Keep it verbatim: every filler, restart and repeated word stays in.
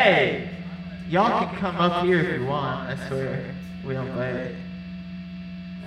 Hey, y'all can come up here if you want. I swear, we don't bite.